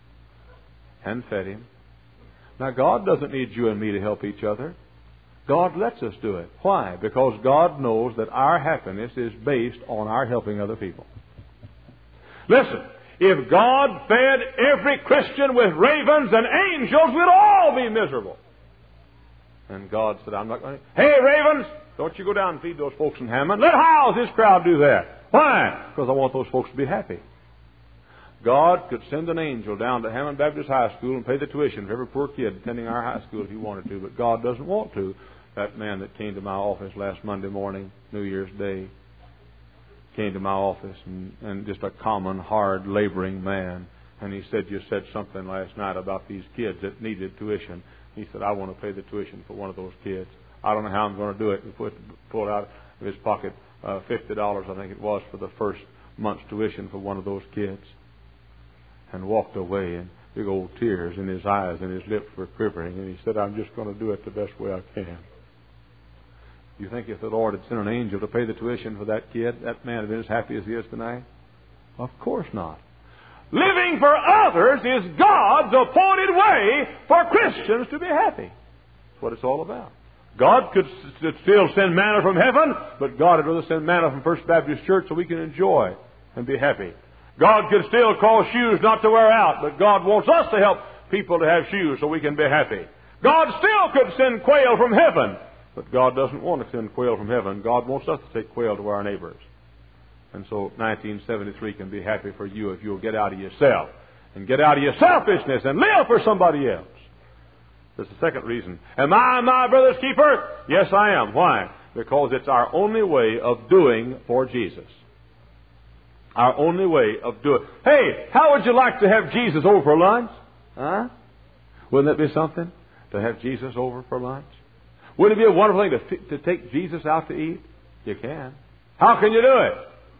and fed him. Now, God doesn't need you and me to help each other. God lets us do it. Why? Because God knows that our happiness is based on our helping other people. Listen, if God fed every Christian with ravens and angels, we'd all be miserable. And God said, I'm not going to... Hey, ravens, don't you go down and feed those folks in Hammond. Let Hiles, his crowd, do that. Why? Because I want those folks to be happy. God could send an angel down to Hammond Baptist High School and pay the tuition for every poor kid attending our high school if he wanted to, but God doesn't want to. That man that came to my office last Monday morning, New Year's Day, came to my office, and, and just a common, hard, laboring man. And he said, you said something last night about these kids that needed tuition. He said, I want to pay the tuition for one of those kids. I don't know how I'm going to do it. He put, pulled out of his pocket uh, fifty dollars, I think it was, for the first month's tuition for one of those kids. And walked away, and big old tears in his eyes, and his lips were quivering. And he said, I'm just going to do it the best way I can. You think if the Lord had sent an angel to pay the tuition for that kid, that man would have been as happy as he is tonight? Of course not. Living for others is God's appointed way for Christians to be happy. That's what it's all about. God could still send manna from heaven, but God would rather send manna from First Baptist Church so we can enjoy and be happy. God could still cause shoes not to wear out, but God wants us to help people to have shoes so we can be happy. God still could send quail from heaven, but God doesn't want to send quail from heaven. God wants us to take quail to our neighbors. And so nineteen seventy-three can be happy for you if you'll get out of yourself and get out of your selfishness and live for somebody else. That's the second reason. Am I my brother's keeper? Yes, I am. Why? Because it's our only way of doing for Jesus. Our only way of doing. Hey, how would you like to have Jesus over for lunch? Huh? Wouldn't that be something? To have Jesus over for lunch? Wouldn't it be a wonderful thing to, to take Jesus out to eat? You can. How can you do it?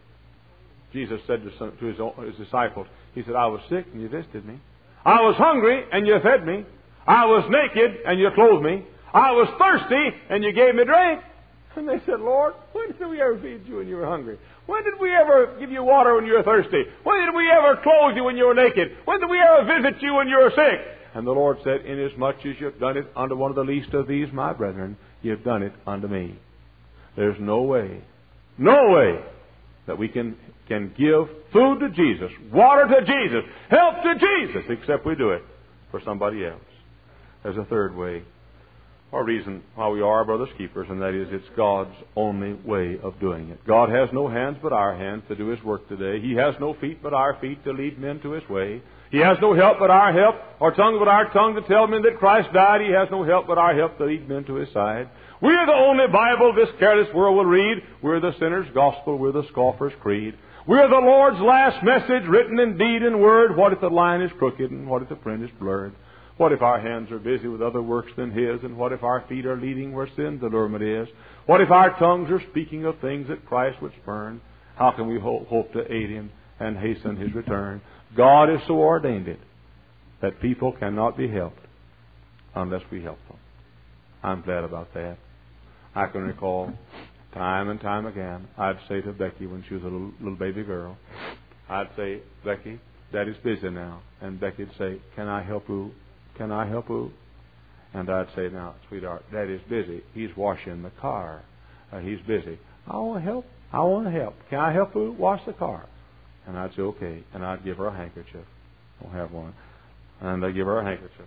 Jesus said to, some, to his, his disciples, He said, I was sick and you visited me. I was hungry and you fed me. I was naked and you clothed me. I was thirsty and you gave me drink. And they said, Lord, when did we ever feed you when you were hungry? When did we ever give you water when you were thirsty? When did we ever clothe you when you were naked? When did we ever visit you when you were sick? And the Lord said, Inasmuch as you have done it unto one of the least of these, my brethren, you have done it unto me. There's no way, no way that we can, can give food to Jesus, water to Jesus, help to Jesus, except we do it for somebody else. There's a third way, or reason why we are our brother's keepers, and that is it's God's only way of doing it. God has no hands but our hands to do His work today. He has no feet but our feet to lead men to His way. He has no help but our help, or tongue but our tongue to tell men that Christ died. He has no help but our help to lead men to His side. We're the only Bible this careless world will read. We're the sinner's gospel. We're the scoffer's creed. We're the Lord's last message, written in deed and word. What if the line is crooked, and what if the print is blurred? What if our hands are busy with other works than His? And what if our feet are leading where sin's allurement is? What if our tongues are speaking of things that Christ would spurn? How can we hope to aid Him and hasten His return? God has so ordained it that people cannot be helped unless we help them. I'm glad about that. I can recall time and time again, I'd say to Becky when she was a little, little baby girl, I'd say, Becky, Daddy's busy now. And Becky'd say, can I help you? Can I help you? And I'd say, now, sweetheart, Daddy's busy. He's washing the car. Uh, he's busy. I want to help. I want to help. Can I help you wash the car? And I'd say, okay. And I'd give her a handkerchief. I don't have one. And I'd give her a handkerchief.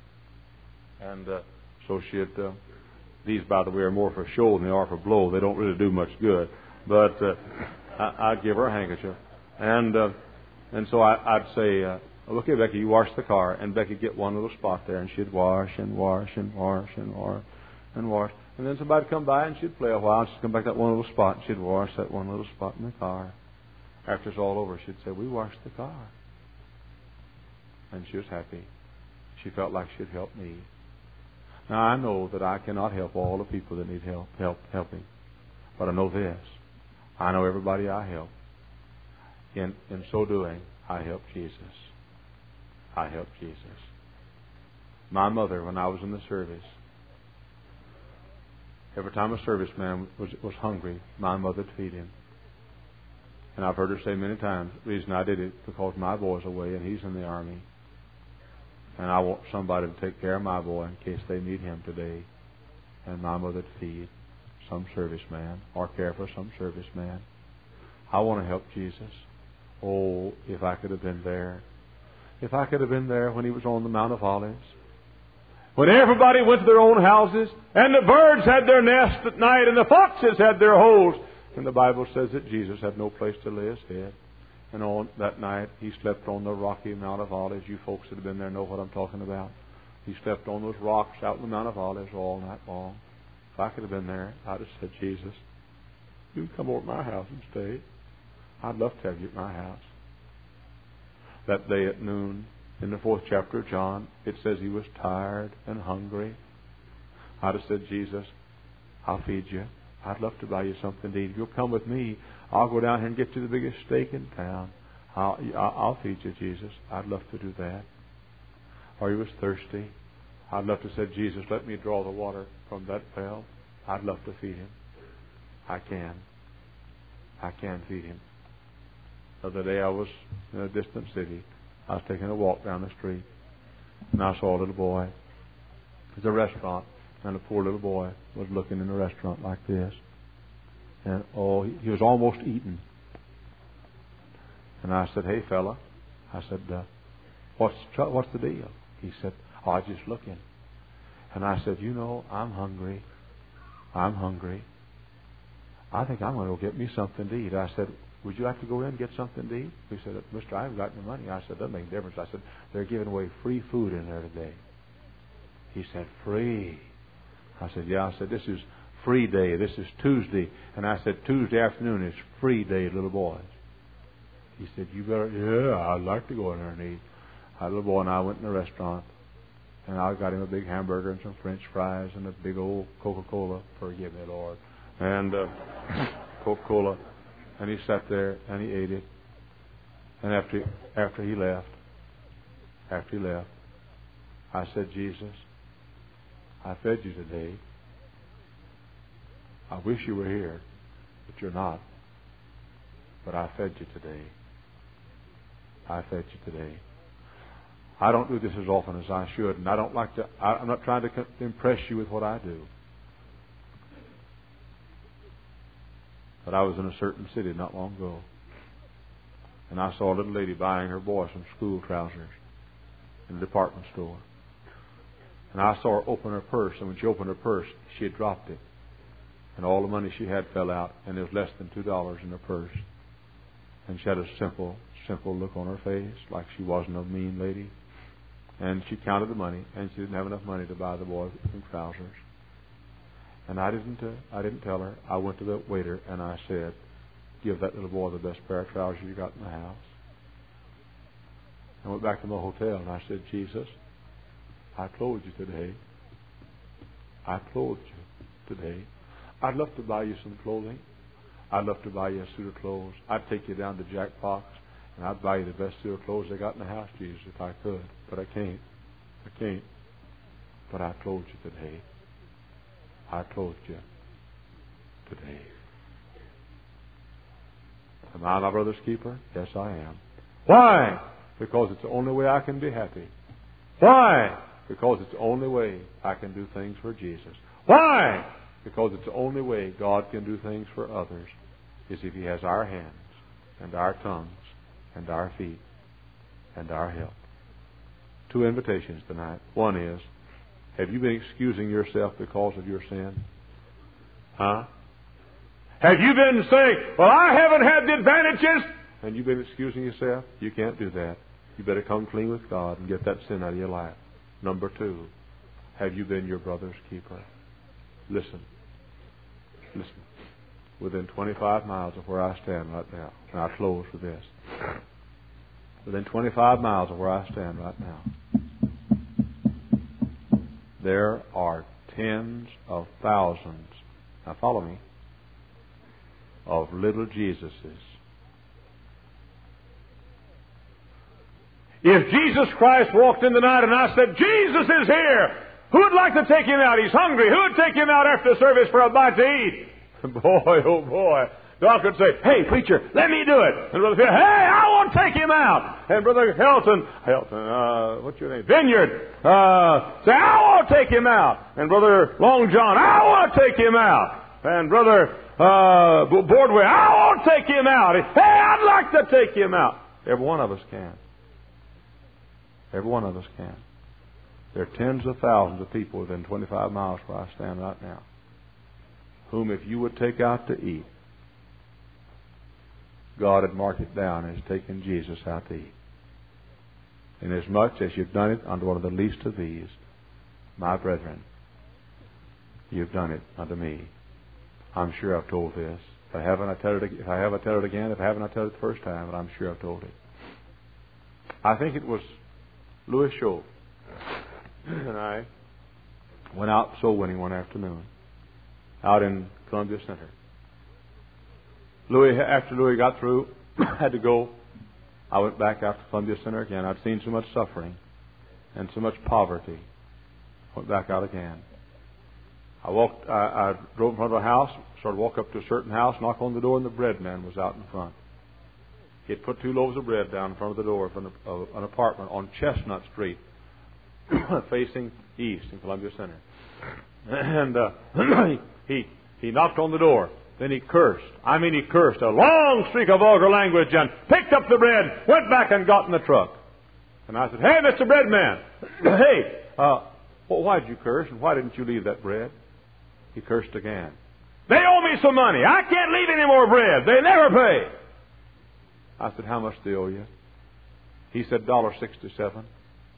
And uh, so she'd... Uh, these, by the way, are more for show than they are for blow. They don't really do much good. But uh, I, I'd give her a handkerchief. And uh, and so I, I'd say... Uh, Okay, Becky, you wash the car, and Becky'd get one little spot there, and she'd wash and wash and wash and wash and wash. And then somebody'd come by, and she'd play a while, and she'd come back to that one little spot, and she'd wash that one little spot in the car. After it's all over, she'd say, we washed the car. And she was happy. She felt like she'd helped me. Now, I know that I cannot help all the people that need help, help helping. But I know this. I know everybody I help. In, in so doing, I help Jesus. I helped Jesus. My mother, when I was in the service, every time a serviceman was, was hungry, my mother would feed him. And I've heard her say many times, the reason I did it because my boy's away and he's in the army. And I want somebody to take care of my boy in case they need him today. And my mother would feed some serviceman or care for some serviceman. I want to help Jesus. Oh, if I could have been there. If I could have been there when He was on the Mount of Olives. When everybody went to their own houses, and the birds had their nests at night, and the foxes had their holes. And the Bible says that Jesus had no place to lay His head. And on that night, He slept on the rocky Mount of Olives. You folks that have been there know what I'm talking about. He slept on those rocks out in the Mount of Olives all night long. If I could have been there, I'd have said, Jesus, you can come over to my house and stay. I'd love to have you at my house. That day at noon, in the fourth chapter of John, it says He was tired and hungry. I'd have said, Jesus, I'll feed you. I'd love to buy you something to eat. If you'll come with me, I'll go down here and get you the biggest steak in town. I'll, I'll feed you, Jesus. I'd love to do that. Or He was thirsty. I'd love to say, Jesus, let me draw the water from that well. I'd love to feed Him. I can. I can feed Him. The other day I was in a distant city. I was taking a walk down the street, and I saw a little boy. There's a restaurant, and a poor little boy was looking in the restaurant like this. And, oh, he, he was almost eaten. And I said, hey, fella. I said, uh, what's, what's the deal? He said, oh, I was just looking. And I said, you know, I'm hungry. I'm hungry. I think I'm going to go get me something to eat. I said, would you like to go in and get something to eat? He said, Mister, I haven't got any money. I said, doesn't make a difference. I said, they're giving away free food in there today. He said, free. I said, yeah. I said, this is free day. This is Tuesday. And I said, Tuesday afternoon is free day, little boys. He said, you better, yeah, I'd like to go in there and eat. Our little boy and I went in the restaurant, and I got him a big hamburger and some French fries and a big old Coca-Cola. Forgive me, Lord. And uh, Coca-Cola. And he sat there and he ate it. And after after he left, after he left, I said, Jesus, I fed you today. I wish you were here, but you're not. But I fed you today. I fed you today. I don't do this as often as I should, and I don't like to. I, I'm not trying to co- impress you with what I do. But I was in a certain city not long ago, and I saw a little lady buying her boy some school trousers in a department store. And I saw her open her purse, and when she opened her purse, she had dropped it. And all the money she had fell out, and there was less than two dollars in her purse. And she had a simple, simple look on her face, like she wasn't a mean lady. And she counted the money, and she didn't have enough money to buy the boy some trousers. And I didn't, uh, I didn't tell her. I went to the waiter and I said, "Give that little boy the best pair of trousers you got in the house." I went back to my hotel and I said, "Jesus, I clothed you today. I clothed you today. I'd love to buy you some clothing. I'd love to buy you a suit of clothes. I'd take you down to Jack Fox and I'd buy you the best suit of clothes they got in the house, Jesus, if I could. But I can't. I can't. But I clothed you today. I clothed you today." Am I my brother's keeper? Yes, I am. Why? Because it's the only way I can be happy. Why? Because it's the only way I can do things for Jesus. Why? Because it's the only way God can do things for others is if He has our hands and our tongues and our feet and our help. Two invitations tonight. One is, have you been excusing yourself because of your sin? Huh? Have you been saying, "Well, I haven't had the advantages," and you've been excusing yourself? You can't do that. You better come clean with God and get that sin out of your life. Number two, have you been your brother's keeper? Listen. Listen. Within twenty-five miles of where I stand right now, and I'll close with this. Within twenty-five miles of where I stand right now, there are tens of thousands, now follow me, of little Jesuses. If Jesus Christ walked in tonight and I said, "Jesus is here," who would like to take Him out? He's hungry. Who would take Him out after the service for a bite to eat? Boy, oh boy. Doc would say, "Hey, preacher, let me do it." And Brother Phil, "Hey, I want to take him out." And Brother Helton, Helton, uh, what's your name? Vineyard, uh, say, "I want to take him out." And Brother Long John, "I want to take him out." And Brother uh, Boardway, "I want to take him out." Hey, I'd like to take him out. Every one of us can. Every one of us can. There are tens of thousands of people within twenty-five miles where I stand right now, whom if you would take out to eat, God had marked it down as taking Jesus out to eat. Inasmuch as you've done it unto one of the least of these, my brethren, you've done it unto me. I'm sure I've told this. If I haven't, I tell it. If I have, I tell it again. If I haven't, I tell it the first time. But I'm sure I've told it. I think it was Louis Shaw and I went out soul winning one afternoon out in Columbia Center. Louis, after Louis got through, had to go. I went back out to Columbia Center again. I'd seen so much suffering and so much poverty. Went back out again. I walked. I, I drove in front of a house. Started to walk up to a certain house, knock on the door, and the bread man was out in front. He had put two loaves of bread down in front of the door of an, of an apartment on Chestnut Street, facing east in Columbia Center. And uh, he he knocked on the door. Then he cursed. I mean, he cursed a long streak of vulgar language and picked up the bread, went back and got in the truck. And I said, "Hey, Mister Bread Man, hey, uh, well, why did you curse and why didn't you leave that bread?" He cursed again. "They owe me some money. I can't leave any more bread. They never pay." I said, "How much do they owe you?" He said, one dollar sixty-seven.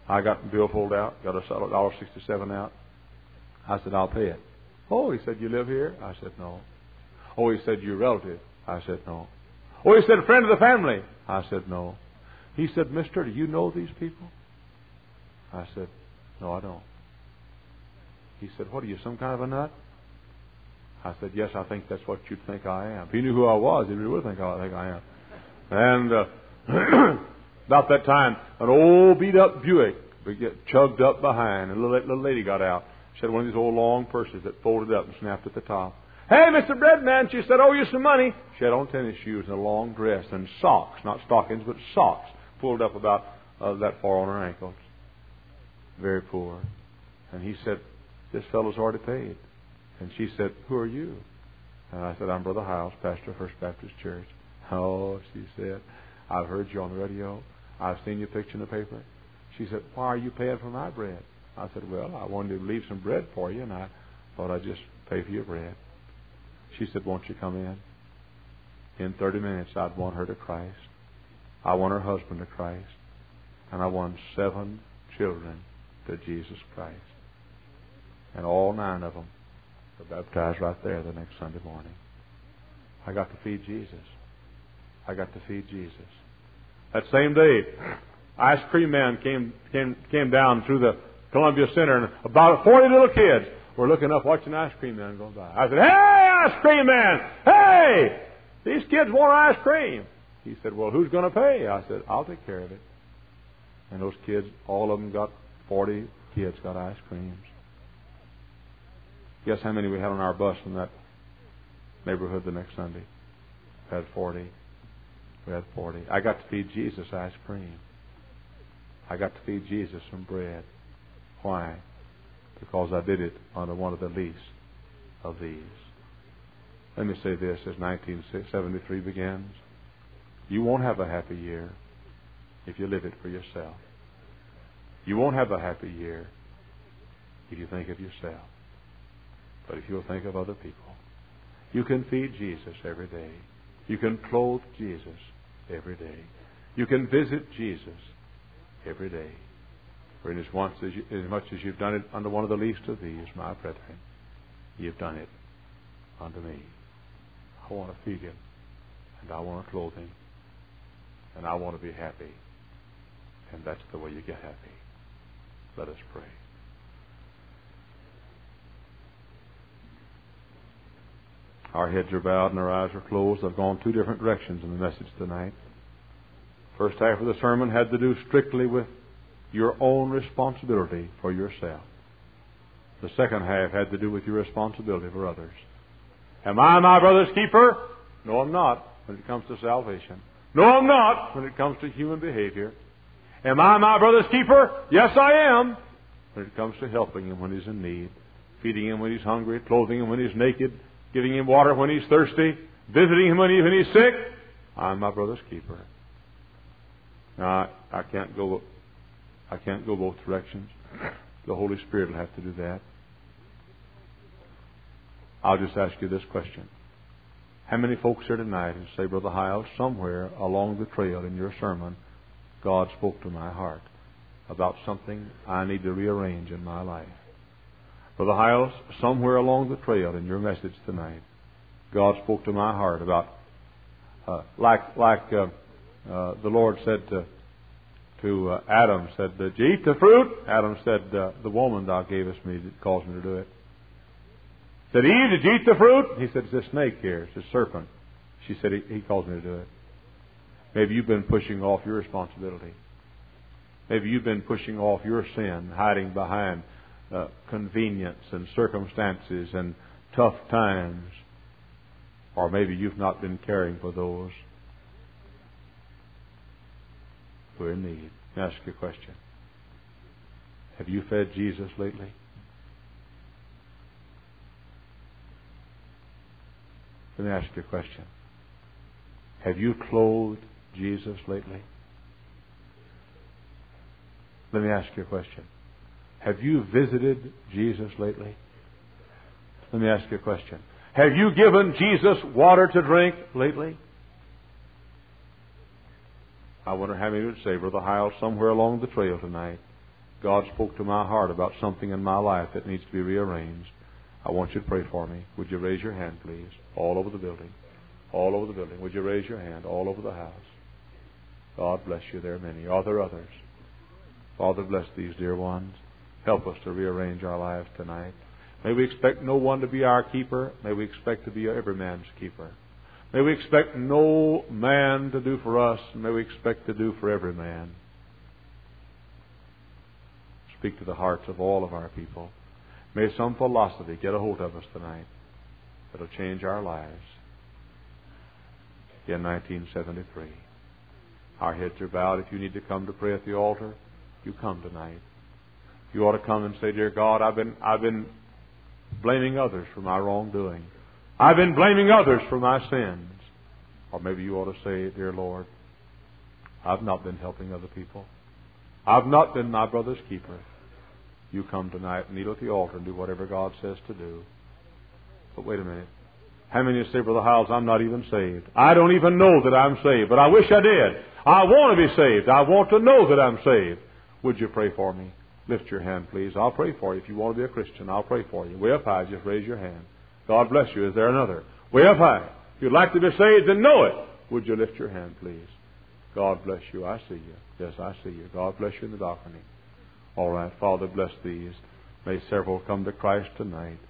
I got the billfold out, got a one dollar sixty-seven out. I said, I'll pay it. Oh, he said, you live here? I said, no. Oh, he said, you're a relative? I said, no. Oh, he said, a friend of the family? I said, no. He said, mister, do you know these people? I said, no, I don't. He said, what are you, some kind of a nut? I said, yes, I think that's what you'd think I am. If he knew who I was, he really would think I think I am. And uh, about that time, an old beat-up Buick would get chugged up behind, and a little, little lady got out. She had one of these old long purses that folded up and snapped at the top. Hey, Mister Breadman, she said, owe you some money. She had on tennis shoes and a long dress and socks, not stockings, but socks, pulled up about uh, that far on her ankles. Very poor. And he said, this fellow's already paid. And she said, who are you? And I said, I'm Brother Hiles, pastor of First Baptist Church. Oh, she said, I've heard you on the radio. I've seen your picture in the paper. She said, why are you paying for my bread? I said, well, I wanted to leave some bread for you, and I thought I'd just pay for your bread. She said, won't you come in? In thirty minutes, I'd won her to Christ. I won her husband to Christ. And I won seven children to Jesus Christ. And all nine of them were baptized right there the next Sunday morning. I got to feed Jesus. I got to feed Jesus. That same day, ice cream man came came came down through the Columbia Center, and about forty little kids were looking up watching ice cream man go by. I said, hey, ice cream man! Hey! These kids want ice cream. He said, well, who's going to pay? I said, I'll take care of it. And those kids, all of them got, forty kids got ice creams. Guess how many we had on our bus in that neighborhood the next Sunday? We had forty. We had forty. I got to feed Jesus ice cream. I got to feed Jesus some bread. Why? Because I did it under one of the least of these. Let me say this as nineteen seventy-three begins. You won't have a happy year if you live it for yourself. You won't have a happy year if you think of yourself. But if you'll think of other people, you can feed Jesus every day. You can clothe Jesus every day. You can visit Jesus every day. For in as, once as, you, as much as you've done it under one of the least of these, my brethren, you've done it unto me. I want to feed him, and I want to clothe him, and I want to be happy. And that's the way you get happy. Let us pray. Our heads are bowed and our eyes are closed. I've gone two different directions in the message tonight. First half of the sermon had to do strictly with your own responsibility for yourself. The second half had to do with your responsibility for others. Am I my brother's keeper? No, I'm not when it comes to salvation. No, I'm not when it comes to human behavior. Am I my brother's keeper? Yes, I am when it comes to helping him when he's in need, feeding him when he's hungry, clothing him when he's naked, giving him water when he's thirsty, visiting him when, he, when he's sick. I'm my brother's keeper. Now, I, I can't go. I can't go both directions. The Holy Spirit will have to do that. I'll just ask you this question. How many folks here tonight and say, Brother Hiles, somewhere along the trail in your sermon, God spoke to my heart about something I need to rearrange in my life? Brother Hiles, somewhere along the trail in your message tonight, God spoke to my heart about, uh, like like uh, uh, the Lord said to, to uh, Adam, said, did you eat the fruit? Adam said, uh, the woman thou gavest me that caused me to do it. Said, Eve, did you eat the fruit? He said, it's a snake here. It's a serpent. She said, he, he caused me to do it. Maybe you've been pushing off your responsibility. Maybe you've been pushing off your sin, hiding behind uh, convenience and circumstances and tough times. Or maybe you've not been caring for those who are in need. Let me ask you a question. Have you fed Jesus lately? Let me ask you a question. Have you clothed Jesus lately? Let me ask you a question. Have you visited Jesus lately? Let me ask you a question. Have you given Jesus water to drink lately? I wonder how many would say, Brother Hiles, somewhere along the trail tonight, God spoke to my heart about something in my life that needs to be rearranged. I want you to pray for me. Would you raise your hand, please? All over the building. All over the building. Would you raise your hand? All over the house. God bless you. There are many. Are there others? Father, bless these dear ones. Help us to rearrange our lives tonight. May we expect no one to be our keeper. May we expect to be every man's keeper. May we expect no man to do for us. May we expect to do for every man. Speak to the hearts of all of our people. May some philosophy get a hold of us tonight that will change our lives. In nineteen seventy-three. Our heads are bowed. If you need to come to pray at the altar, you come tonight. You ought to come and say, Dear God, I've been, I've been blaming others for my wrongdoing. I've been blaming others for my sins. Or maybe you ought to say, Dear Lord, I've not been helping other people. I've not been my brother's keeper. You come tonight and kneel at the altar and do whatever God says to do. But wait a minute. How many say, Brother Howells, I'm not even saved? I don't even know that I'm saved, but I wish I did. I want to be saved. I want to know that I'm saved. Would you pray for me? Lift your hand, please. I'll pray for you. If you want to be a Christian, I'll pray for you. Way up high, just raise your hand. God bless you. Is there another? Way up high. If you'd like to be saved and know it, would you lift your hand, please? God bless you. I see you. Yes, I see you. God bless you in the balcony. All right. Father, bless these. May several come to Christ tonight.